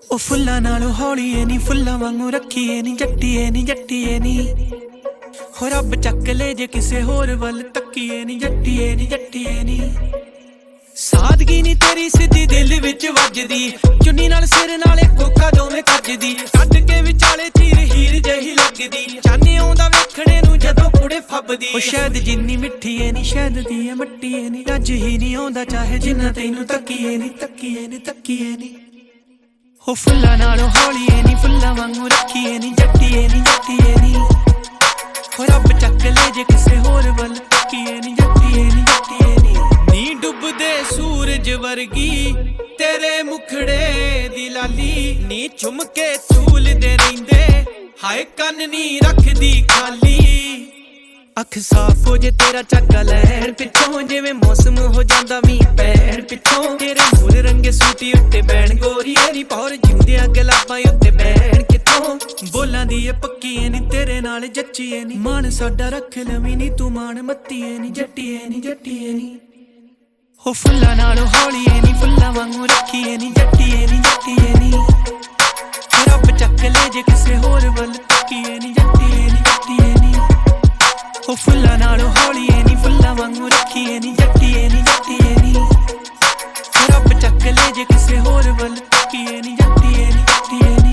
ओ फुल्लां नालों हौलीए नी, फुल्लां वांगू रखीए नी, जट्टीए नी हो रब चक ले जे किसे होर वल तक्कीए नी, जट्टीए नी सादगी नी तेरी सिद्धी दिल विच वजदी, चुन्नी नाल सिर नाले कोका दोवें कजदी, कट के विचाले तीर हीर जही लगदी, चाने आउंदा वेखणे नूं जदों कुड़े फबदी। ओ शहद जिन्नी मिठी ऐ नी, शहद दी ऐ मट्टी ऐ नी, रज ही नी आउंदा चाहे जिन्ना तैनूं तक्कीए नी हो फुल्लां नालों हौलीए नी, फुल्लां वांगू रखीए नी, जट्टीए नी हो रब चक ले जे किसे होर वल तक्कीए नी, जट्टीए नी नी डुबदे सूरज वर्गी तेरे मुखड़े दी लाली, नी चुम के झूलदे रहिंदे हाय कन नी रखदी खाली। अख साफ हो जे तेरा झक्का लैण पिछों, जिवें मौसम हो जांदा मीं पैण पिछों, तेरे मूल रंगे सूटी उत्ते बैण गोरीए नी, पौर जिंदियां गलाबां उत्ते बैण किथों, बोलां दी ए पक्कीए नी, तेरे नाल जच्चीए नी, मान साडा रख लवीं नी तू मान मत्तीए नी, जट्टीए नी हो फुल्लां नालों हौलीए नी, फुल्लां वांगू रखीए नी, जट्टीए नी हो रब चक ले जे किसे होर वल तक्कीए नी, जट्टीए नी हो फुल्लां नालों हौलीए नी, फुल्लां वांगू रखीए नी, जट्टीए नी हो रब चक ले जे किसे होर वल तक्कीए नी, जट्टीए नी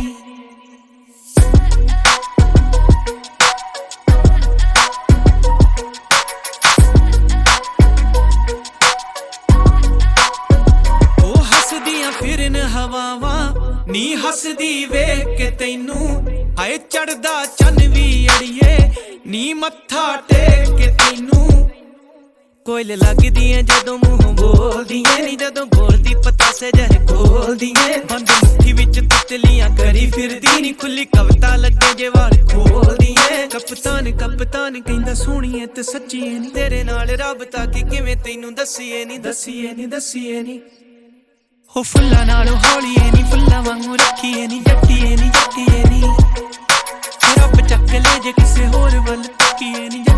फिरन हवावां नी हसदी वेख के तैनू, हाय चढ़दा चन वी अड़िए नी मत्था टेक के तैनू, कोयल लगदी ऐ जदों मुंह बोलदी ऐ नी, जदों बोलदी पतासे जह खोलदी ऐ, बंद मुट्ठी विच तितलियां करी फिरदी नी, खुली कविता लगे जे वाल खोलदी ऐ, कप्तान कहंदा सोहणीए ते सच्चीए नी, तेरे नाल राबता कि किवें तैनू दस्सीए नी हो फुल्लां नालों हौलीए नी, फुल्लां वांगू रखीए नी, जट्टीए नी हो रब चक ले जे किसे होर वल तक्कीए नी।